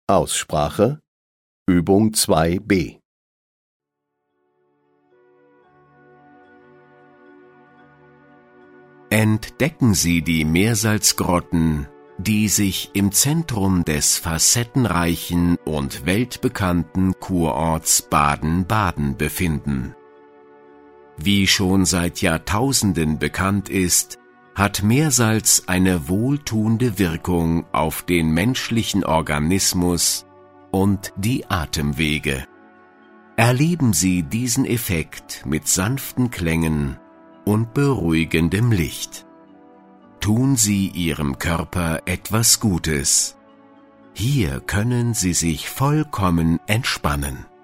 Aussprache Übung 2b. Entdecken Sie die Meersalzgrotten, die sich im Zentrum des facettenreichen und weltbekannten Kurorts Baden-Baden befinden. Wie schon seit Jahrtausenden bekannt ist, hat Meersalz eine wohltuende Wirkung auf den menschlichen Organismus und die Atemwege. Erleben Sie diesen Effekt mit sanften Klängen und beruhigendem Licht. Tun Sie Ihrem Körper etwas Gutes. Hier können Sie sich vollkommen entspannen.